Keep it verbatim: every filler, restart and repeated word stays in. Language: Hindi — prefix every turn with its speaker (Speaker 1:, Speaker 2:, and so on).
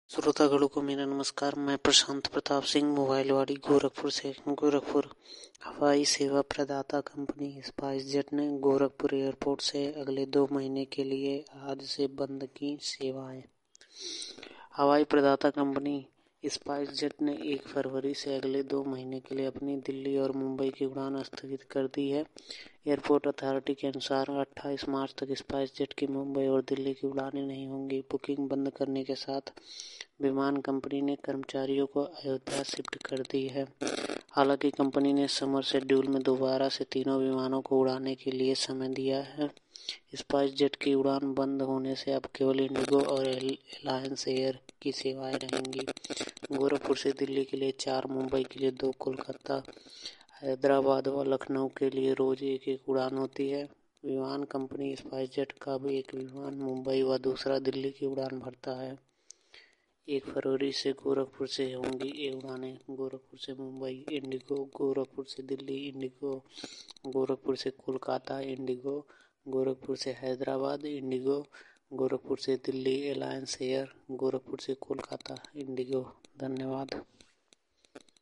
Speaker 1: श्रोतागणों को मेरा नमस्कार। मैं प्रशांत प्रताप सिंह मोबाइलवाड़ी गोरखपुर से। गोरखपुर हवाई सेवा प्रदाता कंपनी स्पाइसजेट ने गोरखपुर एयरपोर्ट से अगले दो महीने के लिए आज से बंद की सेवाएं। हवाई प्रदाता कंपनी स्पाइसजेट ने एक फरवरी से अगले दो महीने के लिए अपनी दिल्ली और मुंबई की उड़ान स्थगित कर दी है। एयरपोर्ट अथॉरिटी के अनुसार अट्ठाईस मार्च तक स्पाइसजेट की मुंबई और दिल्ली की उड़ानें नहीं होंगी। बुकिंग बंद करने के साथ विमान कंपनी ने कर्मचारियों को अयोध्या शिफ्ट कर दी है। हालांकि कंपनी ने समर शेड्यूल में दोबारा से तीनों विमानों को उड़ाने के लिए समय दिया है। स्पाइसजेट की उड़ान बंद होने से अब केवल इंडिगो और एलायंस एयर की सेवाएं रहेंगी। गोरखपुर से दिल्ली के लिए चार, मुंबई के लिए दो, कोलकाता, हैदराबाद व लखनऊ के लिए रोज एक एक उड़ान होती है। विमान कंपनी स्पाइसजेट का भी एक विमान मुंबई व दूसरा दिल्ली की उड़ान भरता है। एक फरवरी से गोरखपुर से होंगी ये उड़ानें। गोरखपुर से मुंबई इंडिगो, गोरखपुर से दिल्ली इंडिगो, गोरखपुर से कोलकाता इंडिगो, गोरखपुर से हैदराबाद इंडिगो, गोरखपुर से दिल्ली एलायंस एयर, गोरखपुर से कोलकाता इंडिगो। धन्यवाद।